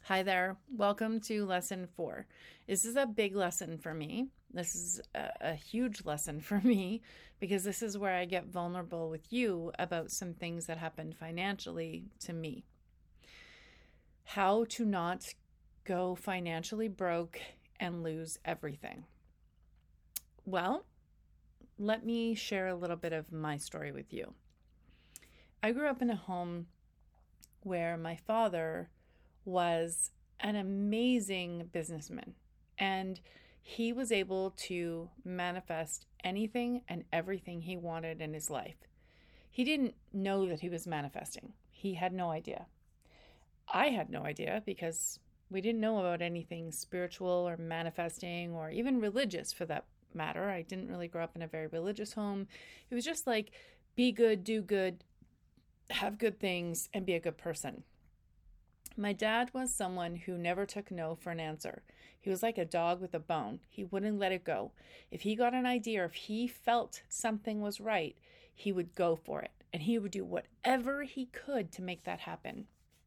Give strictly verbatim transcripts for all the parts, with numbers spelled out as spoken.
Hi there. Welcome to lesson four. This is a big lesson for me. This is a, a huge lesson for me because this is where I get vulnerable with you about some things that happened financially to me. How to not go financially broke and lose everything. Well, let me share a little bit of my story with you. I grew up in a home where my father was an amazing businessman, and he was able to manifest anything and everything he wanted in his life. He didn't know that he was manifesting. He had no idea. I had no idea because we didn't know about anything spiritual or manifesting or even religious for that matter. I didn't really grow up in a very religious home. It was just like, be good, do good, have good things, and be a good person. My dad was someone who never took no for an answer. He was like a dog with a bone. He wouldn't let it go. If he got an idea or if he felt something was right, he would go for it. And he would do whatever he could to make that happen.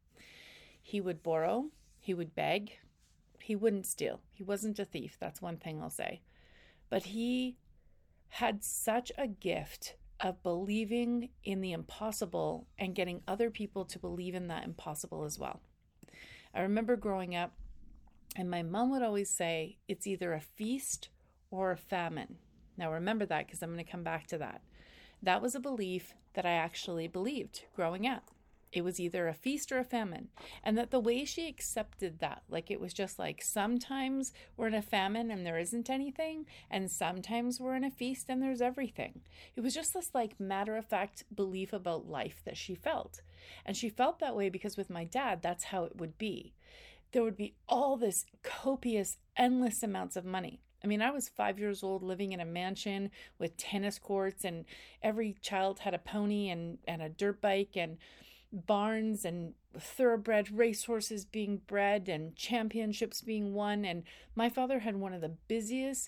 He would borrow. He would beg. He wouldn't steal. He wasn't a thief. That's one thing I'll say. But he had such a gift of believing in the impossible and getting other people to believe in that impossible as well. I remember growing up, and my mom would always say, it's either a feast or a famine. Now remember that because I'm going to come back to that. That was a belief that I actually believed growing up. It was either a feast or a famine. And that the way she accepted that, like it was just like sometimes we're in a famine and there isn't anything, and sometimes we're in a feast and there's everything. It was just this like matter-of-fact belief about life that she felt. And she felt that way because with my dad, that's how it would be. There would be all this copious, endless amounts of money. I mean, I was five years old living in a mansion with tennis courts, and every child had a pony and, and a dirt bike and barns and thoroughbred racehorses being bred and championships being won. And my father had one of the busiest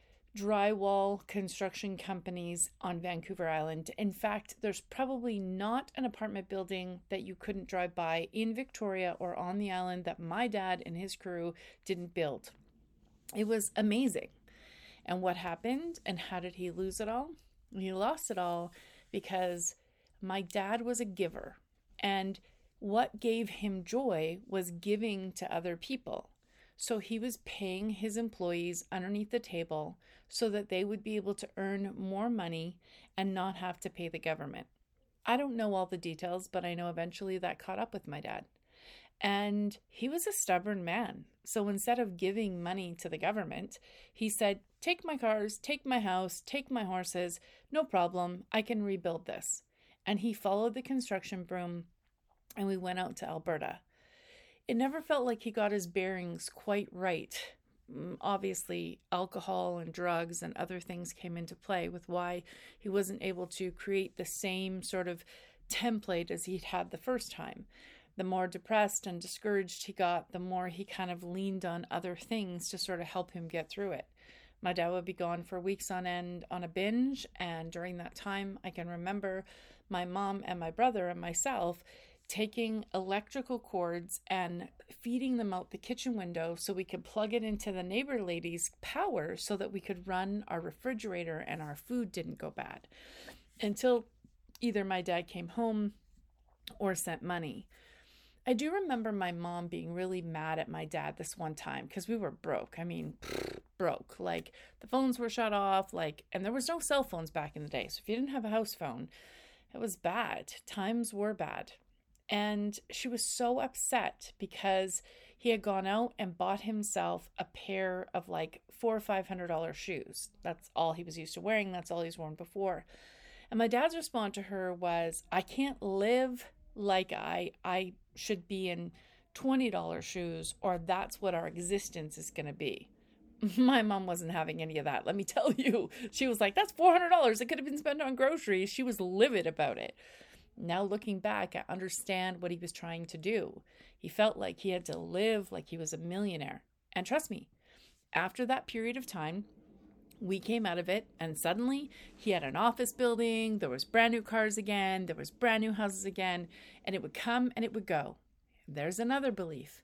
drywall construction companies on Vancouver Island. In fact, there's probably not an apartment building that you couldn't drive by in Victoria or on the island that my dad and his crew didn't build. It was amazing. And what happened and how did he lose it all? He lost it all because my dad was a giver. And what gave him joy was giving to other people. So he was paying his employees underneath the table so that they would be able to earn more money and not have to pay the government. I don't know all the details, but I know eventually that caught up with my dad. And he was a stubborn man. So instead of giving money to the government, he said, take my cars, take my house, take my horses, no problem, I can rebuild this. And he followed the construction broom and we went out to Alberta. It never felt like he got his bearings quite right. Obviously, alcohol and drugs and other things came into play with why he wasn't able to create the same sort of template as he'd had the first time. The more depressed and discouraged he got, the more he kind of leaned on other things to sort of help him get through it. My dad would be gone for weeks on end on a binge, and during that time, I can remember my mom and my brother and myself taking electrical cords and feeding them out the kitchen window so we could plug it into the neighbor lady's power so that we could run our refrigerator and our food didn't go bad until either my dad came home or sent money. I do remember my mom being really mad at my dad this one time because we were broke. I mean, pfft, broke. Like the phones were shut off, like, and there was no cell phones back in the day. So if you didn't have a house phone, it was bad. Times were bad. And she was so upset because he had gone out and bought himself a pair of like four or five hundred dollar shoes. That's all he was used to wearing. That's all he's worn before. And my dad's response to her was, I can't live like I I should be in twenty dollar shoes, or that's what our existence is going to be. My mom wasn't having any of that. Let me tell you, she was like, that's four hundred dollars. It could have been spent on groceries. She was livid about it. Now looking back, I understand what he was trying to do. He felt like he had to live like he was a millionaire. And trust me, after that period of time, we came out of it and suddenly he had an office building. There was brand new cars again. There was brand new houses again, and it would come and it would go. There's another belief.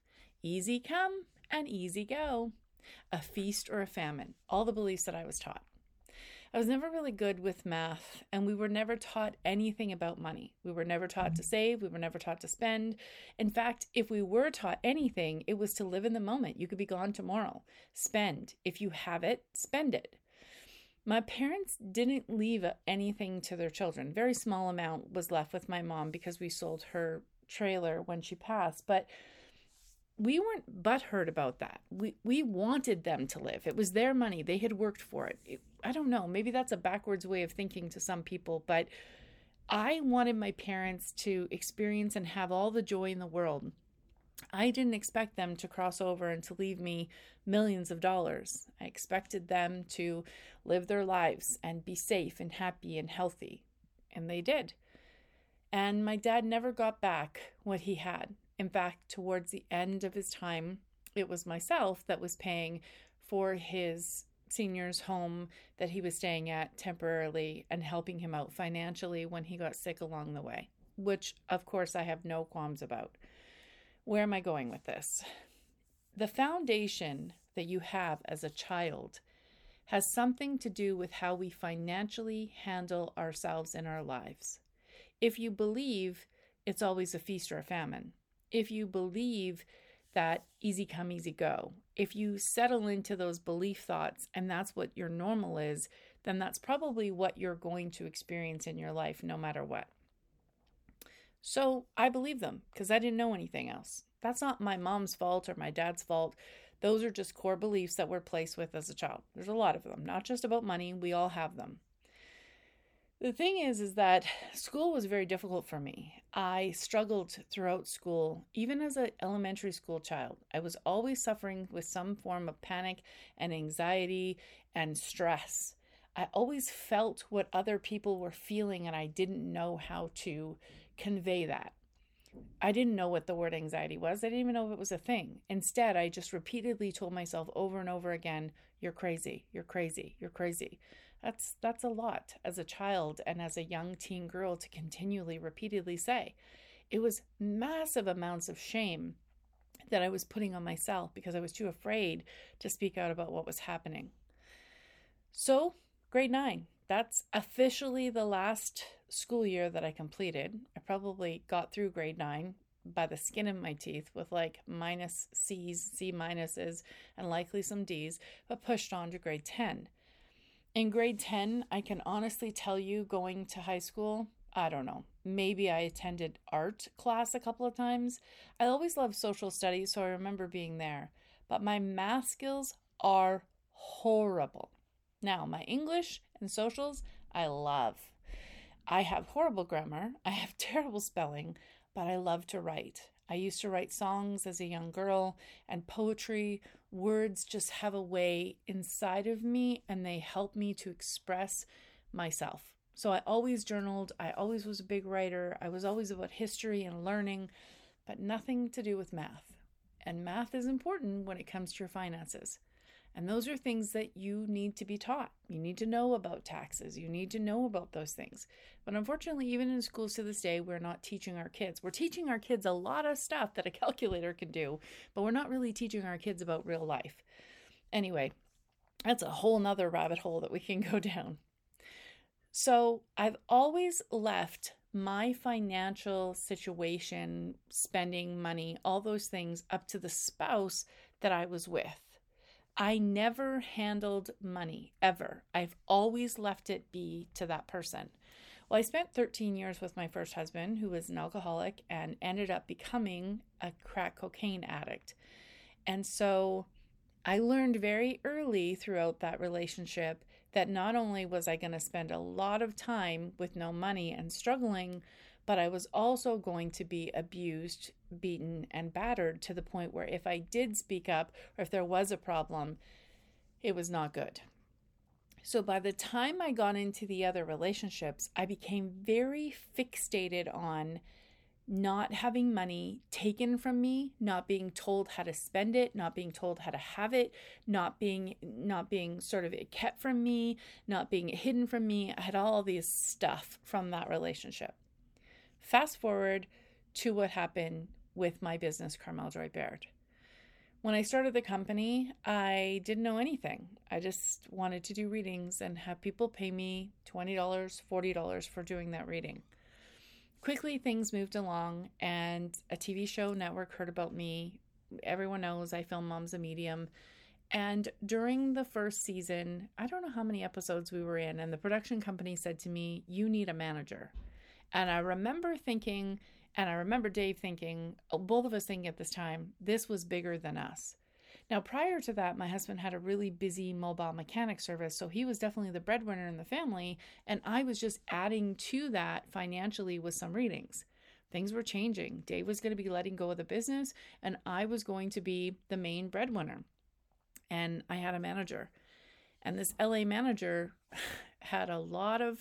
Easy come and easy go. A feast or a famine. All the beliefs that I was taught. I was never really good with math, and we were never taught anything about money. We were never taught to save. We were never taught to spend. In fact, if we were taught anything, it was to live in the moment. You could be gone tomorrow. Spend. If you have it, spend it. My parents didn't leave anything to their children. Very small amount was left with my mom because we sold her trailer when she passed, but we weren't butthurt about that. We we wanted them to live. It was their money. They had worked for it. it. I don't know. Maybe that's a backwards way of thinking to some people, but I wanted my parents to experience and have all the joy in the world. I didn't expect them to cross over and to leave me millions of dollars. I expected them to live their lives and be safe and happy and healthy. And they did. And my dad never got back what he had. In fact, towards the end of his time, it was myself that was paying for his senior's home that he was staying at temporarily and helping him out financially when he got sick along the way, which, of course, I have no qualms about. Where am I going with this? The foundation that you have as a child has something to do with how we financially handle ourselves in our lives. If you believe it's always a feast or a famine, if you believe that easy come, easy go, if you settle into those belief thoughts and that's what your normal is, then that's probably what you're going to experience in your life no matter what. So I believe them because I didn't know anything else. That's not my mom's fault or my dad's fault. Those are just core beliefs that we're placed with as a child. There's a lot of them, not just about money. We all have them. The thing is, is that school was very difficult for me. I struggled throughout school, even as an elementary school child. I was always suffering with some form of panic and anxiety and stress. I always felt what other people were feeling, and I didn't know how to convey that. I didn't know what the word anxiety was. I didn't even know if it was a thing. Instead, I just repeatedly told myself over and over again, you're crazy, you're crazy, you're crazy. That's that's a lot as a child and as a young teen girl to continually, repeatedly say. It was massive amounts of shame that I was putting on myself because I was too afraid to speak out about what was happening. So, grade nine. That's officially the last school year that I completed. I probably got through grade nine by the skin of my teeth with like minus C's, C minuses, and likely some D's, but pushed on to grade ten. In grade ten, I can honestly tell you going to high school, I don't know, maybe I attended art class a couple of times. I always loved social studies, so I remember being there. But my math skills are horrible. Now, my English and socials, I love. I have horrible grammar. I have terrible spelling, but I love to write. I used to write songs as a young girl and poetry. Words just have a way inside of me and they help me to express myself. So I always journaled. I always was a big writer. I was always about history and learning, but nothing to do with math. And math is important when it comes to your finances. And those are things that you need to be taught. You need to know about taxes. You need to know about those things. But unfortunately, even in schools to this day, we're not teaching our kids. We're teaching our kids a lot of stuff that a calculator can do, but we're not really teaching our kids about real life. Anyway, that's a whole nother rabbit hole that we can go down. So I've always left my financial situation, spending money, all those things up to the spouse that I was with. I never handled money, ever. I've always left it be to that person. Well, I spent thirteen years with my first husband, who was an alcoholic and ended up becoming a crack cocaine addict. And so I learned very early throughout that relationship that not only was I going to spend a lot of time with no money and struggling, but I was also going to be abused, beaten, and battered to the point where if I did speak up or if there was a problem, it was not good. So by the time I got into the other relationships, I became very fixated on not having money taken from me, not being told how to spend it, not being told how to have it, not being not being sort of kept from me, not being hidden from me. I had all this stuff from that relationship. Fast forward to what happened with my business, Carmel Joy Baird. When I started the company, I didn't know anything. I just wanted to do readings and have people pay me twenty dollars, forty dollars for doing that reading. Quickly, things moved along, and a T V show network heard about me. Everyone knows I film Mom's a Medium. And during the first season, I don't know how many episodes we were in, and the production company said to me, "You need a manager." And I remember thinking, and I remember Dave thinking, both of us thinking at this time, this was bigger than us. Now, prior to that, my husband had a really busy mobile mechanic service, so he was definitely the breadwinner in the family, and I was just adding to that financially with some readings. Things were changing. Dave was going to be letting go of the business, and I was going to be the main breadwinner. And I had a manager. And this L A manager had a lot of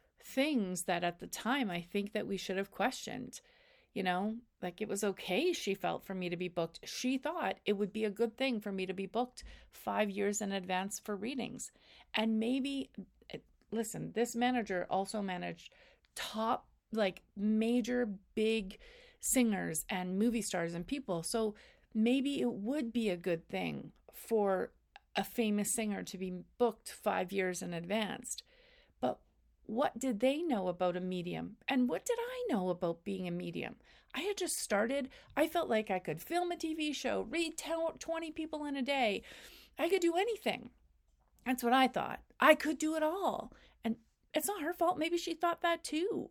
things that at the time I think that we should have questioned. You know, like it was okay, she felt, for me to be booked. She thought it would be a good thing for me to be booked five years in advance for readings. And maybe, listen, this manager also managed top, like major big singers and movie stars and people. So maybe it would be a good thing for a famous singer to be booked five years in advance. But what did they know about a medium? And what did I know about being a medium? I had just started. I felt like I could film a T V show, read twenty people in a day. I could do anything. That's what I thought. I could do it all. And it's not her fault. Maybe she thought that too.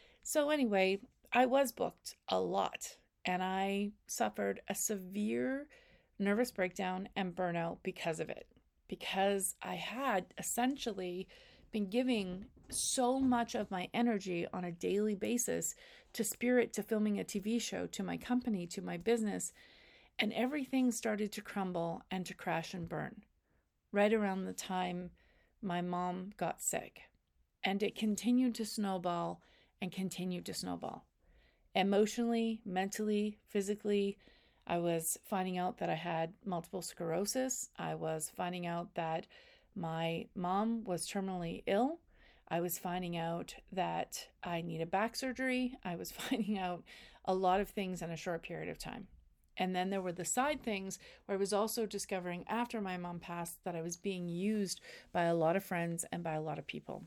So anyway, I was booked a lot, and I suffered a severe nervous breakdown and burnout because of it, because I had essentially been giving so much of my energy on a daily basis to Spirit, to filming a T V show, to my company, to my business, and everything started to crumble and to crash and burn right around the time my mom got sick. And it continued to snowball and continued to snowball. Emotionally, mentally, physically, I was finding out that I had multiple sclerosis. I was finding out that my mom was terminally ill. I was finding out that I needed back surgery. I was finding out a lot of things in a short period of time. And then there were the side things where I was also discovering after my mom passed that I was being used by a lot of friends and by a lot of people.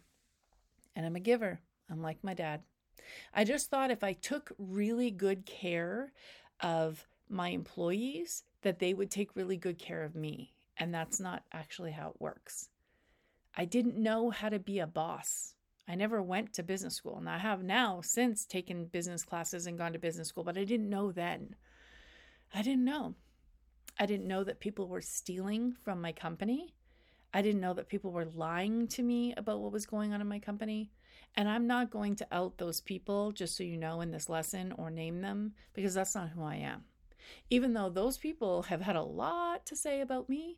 And I'm a giver. I'm like my dad. I just thought if I took really good care of my employees, that they would take really good care of me. And that's not actually how it works. I didn't know how to be a boss. I never went to business school. And I have now since taken business classes and gone to business school, but I didn't know then. I didn't know. I didn't know that people were stealing from my company. I didn't know that people were lying to me about what was going on in my company. And I'm not going to out those people, just so you know, in this lesson or name them, because that's not who I am. Even though those people have had a lot to say about me,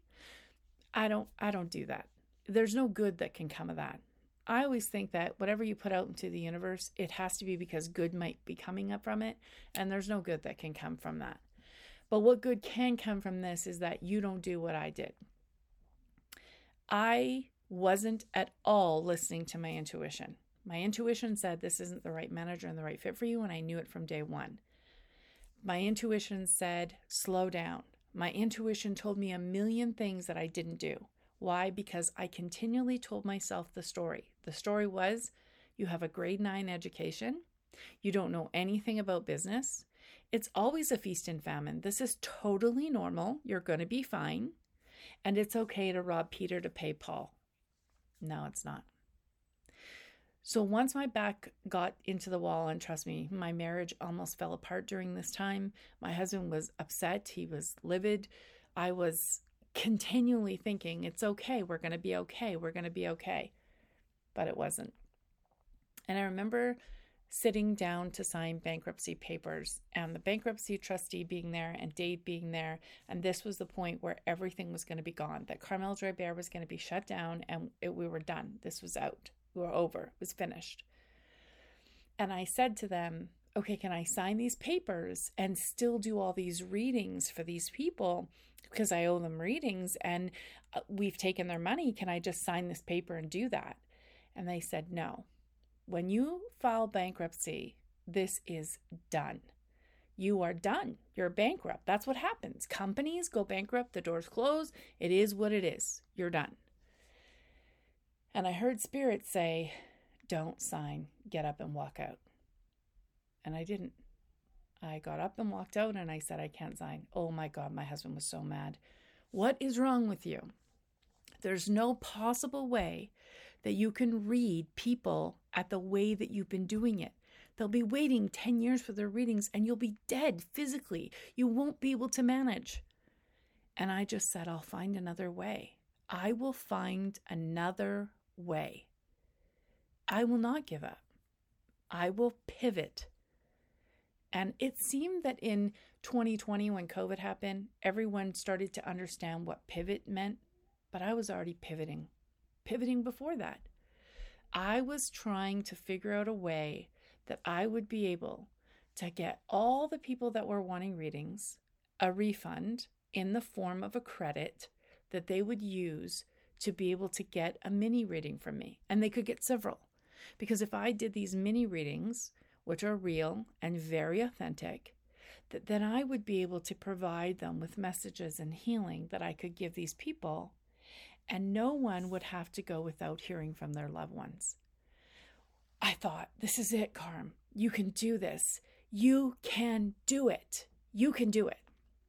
I don't I don't do that. There's no good that can come of that. I always think that whatever you put out into the universe, it has to be because good might be coming up from it, and there's no good that can come from that. But what good can come from this is that you don't do what I did. I wasn't at all listening to my intuition. My intuition said this isn't the right manager and the right fit for you, and I knew it from day one. My intuition said, slow down. My intuition told me a million things that I didn't do. Why? Because I continually told myself the story. The story was, you have a grade nine education. You don't know anything about business. It's always a feast and famine. This is totally normal. You're going to be fine. And it's okay to rob Peter to pay Paul. No, it's not. So once my back got into the wall, and trust me, my marriage almost fell apart during this time. My husband was upset. He was livid. I was continually thinking, it's okay. We're going to be okay. We're going to be okay. But it wasn't. And I remember sitting down to sign bankruptcy papers, and the bankruptcy trustee being there and Dave being there. And this was the point where everything was going to be gone, that Carmel Joy Bear was going to be shut down, and it, we were done. This was out. We were over. It was finished. And I said to them, okay, can I sign these papers and still do all these readings for these people? Because I owe them readings and we've taken their money. Can I just sign this paper and do that? And they said, no. When you file bankruptcy, this is done. you are done. You're bankrupt. That's what happens. Companies go bankrupt, the doors close. It is what it is. You're done. And I heard Spirit say, don't sign, get up and walk out. And I didn't. I got up and walked out and I said, I can't sign. Oh my God, my husband was so mad. What is wrong with you? There's no possible way that you can read people at the way that you've been doing it. They'll be waiting ten years for their readings and you'll be dead physically. You won't be able to manage. And I just said, I'll find another way. I will find another way. I will not give up. I will pivot. And it seemed that in twenty twenty, when COVID happened, everyone started to understand what pivot meant, but I was already pivoting, pivoting before that. I was trying to figure out a way that I would be able to get all the people that were wanting readings a refund in the form of a credit that they would use to be able to get a mini reading from me. And they could get several. Because if I did these mini readings, which are real and very authentic, that then I would be able to provide them with messages and healing that I could give these people, and no one would have to go without hearing from their loved ones. I thought, this is it, Carm. You can do this. You can do it. You can do it.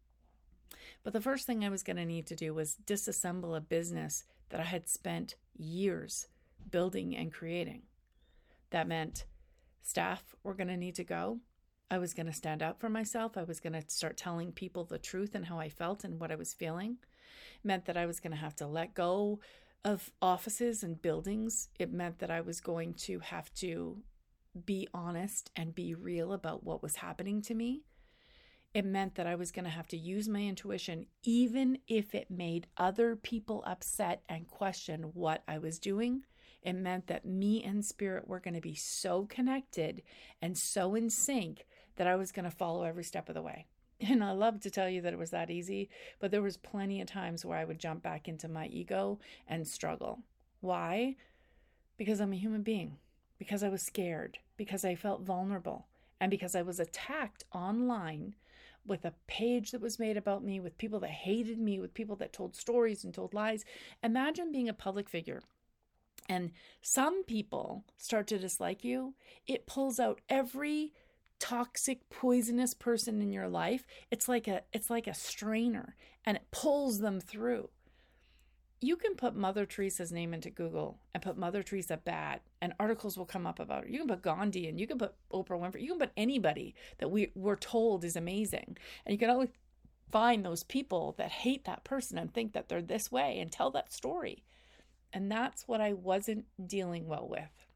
But the first thing I was going to need to do was disassemble a business that I had spent years building and creating. That meant staff were going to need to go. I was going to stand up for myself. I was going to start telling people the truth and how I felt and what I was feeling. It meant that I was going to have to let go of offices and buildings. It meant that I was going to have to be honest and be real about what was happening to me. It meant that I was going to have to use my intuition, even if it made other people upset and question what I was doing. It meant that me and Spirit were going to be so connected and so in sync that I was going to follow every step of the way. And I love to tell you that it was that easy, but there was plenty of times where I would jump back into my ego and struggle. Why? Because I'm a human being, because I was scared, because I felt vulnerable, and because I was attacked online with a page that was made about me, with people that hated me, with people that told stories and told lies. Imagine being a public figure. And some people start to dislike you. It pulls out every toxic, poisonous person in your life. It's like a it's like a strainer, and it pulls them through. You can put Mother Teresa's name into Google and put Mother Teresa bad, and articles will come up about her. You can put Gandhi, and you can put Oprah Winfrey. You can put anybody that we we're told is amazing, and you can always find those people that hate that person and think that they're this way and tell that story. And that's what I wasn't dealing well with.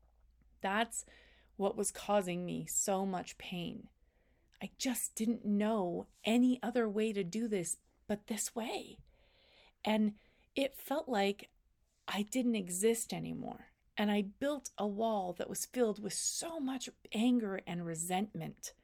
That's what was causing me so much pain. I just didn't know any other way to do this but this way. And it felt like I didn't exist anymore. And I built a wall that was filled with so much anger and resentment.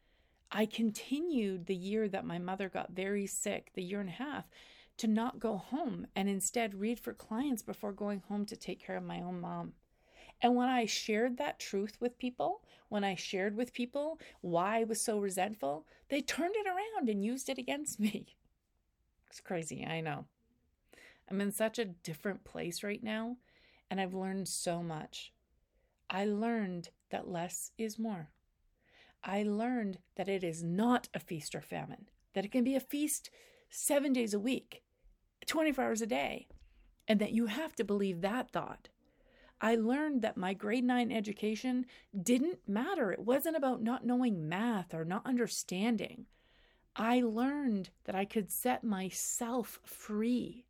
I continued the year that my mother got very sick, the year and a half, to not go home and instead read for clients before going home to take care of my own mom. And when I shared that truth with people, when I shared with people why I was so resentful, they turned it around and used it against me. It's crazy, I know. I'm in such a different place right now, and I've learned so much. I learned that less is more. I learned that it is not a feast or famine, that it can be a feast seven days a week, twenty-four hours a day, and that you have to believe that thought. I learned that my grade nine education didn't matter. It wasn't about not knowing math or not understanding. I learned that I could set myself free.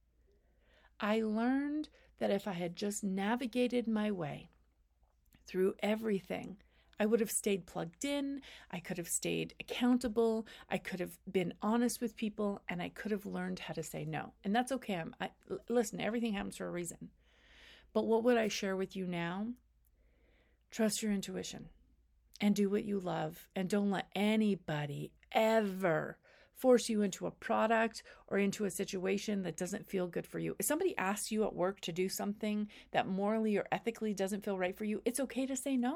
I learned that if I had just navigated my way through everything, I would have stayed plugged in, I could have stayed accountable, I could have been honest with people, and I could have learned how to say no. And that's okay. I'm, I, listen, everything happens for a reason. But what would I share with you now? Trust your intuition and do what you love, and don't let anybody ever force you into a product or into a situation that doesn't feel good for you. If somebody asks you at work to do something that morally or ethically doesn't feel right for you, it's okay to say no.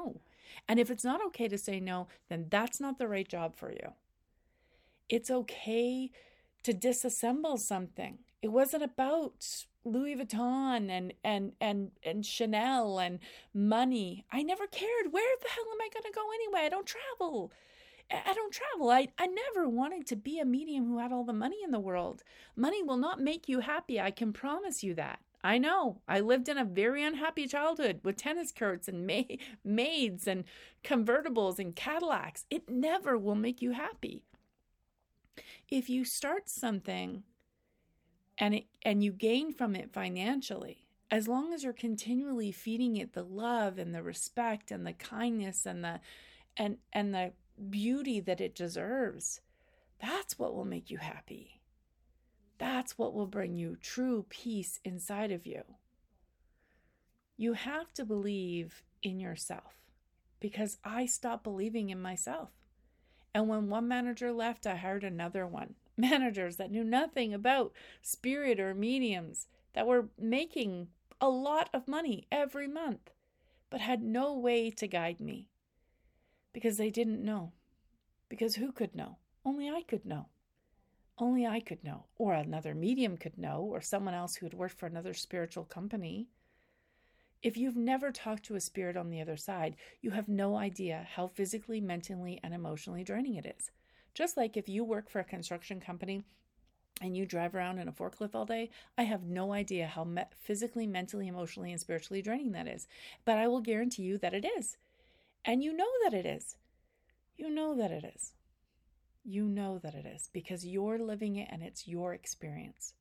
And if it's not okay to say no, then that's not the right job for you. It's okay to disassemble something. It wasn't about Louis Vuitton and and and and Chanel and money. I never cared. Where the hell am I going to go anyway? I don't travel. I don't travel. I, I never wanted to be a medium who had all the money in the world. Money will not make you happy. I can promise you that. I know. I lived in a very unhappy childhood with tennis courts and ma- maids and convertibles and Cadillacs. It never will make you happy. If you start something and it, and you gain from it financially, as long as you're continually feeding it the love and the respect and the kindness and the and and the beauty that it deserves, that's what will make you happy. That's what will bring you true peace inside of you. You have to believe in yourself, because I stopped believing in myself. And when one manager left, I hired another one. Managers that knew nothing about spirit or mediums, that were making a lot of money every month, but had no way to guide me. Because they didn't know. Because who could know? Only I could know. Only I could know. Or another medium could know, or someone else who had worked for another spiritual company. If you've never talked to a spirit on the other side, you have no idea how physically, mentally, and emotionally draining it is. Just like if you work for a construction company and you drive around in a forklift all day, I have no idea how me- physically, mentally, emotionally, and spiritually draining that is. But I will guarantee you that it is. And you know that it is. You know that it is. You know that it is because you're living it and it's your experience.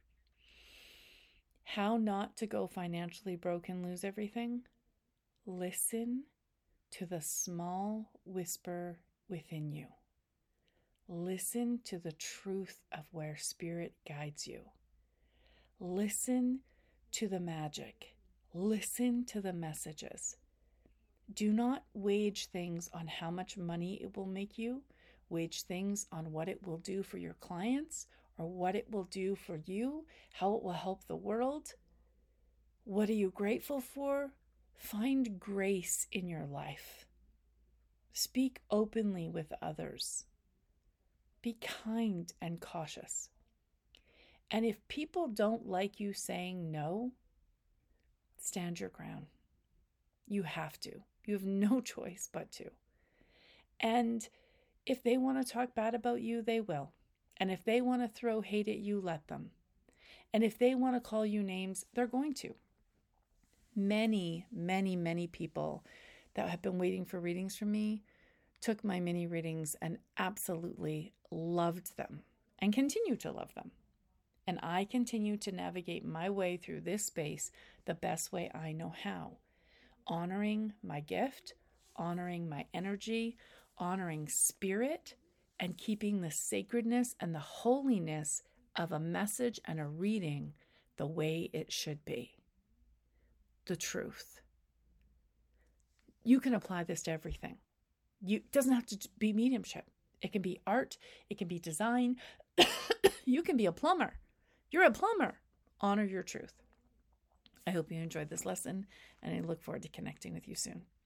How not to go financially broke and lose everything? Listen to the small whisper within you. Listen to the truth of where spirit guides you. Listen to the magic. Listen to the messages. Do not wage things on how much money it will make you. Wage things on what it will do for your clients or what it will do for you, how it will help the world. What are you grateful for? Find grace in your life. Speak openly with others. Be kind and cautious. And if people don't like you saying no, stand your ground. You have to. You have no choice but to. And if they want to talk bad about you, they will. And if they want to throw hate at you, let them. And if they want to call you names, they're going to. Many, many, many people that have been waiting for readings from me took my mini readings and absolutely loved them and continue to love them. And I continue to navigate my way through this space the best way I know how. Honoring my gift, honoring my energy, honoring spirit, and keeping the sacredness and the holiness of a message and a reading the way it should be. The truth. You can apply this to everything. You, it doesn't have to be mediumship. It can be art. It can be design. You can be a plumber. You're a plumber. Honor your truth. I hope you enjoyed this lesson, and I look forward to connecting with you soon.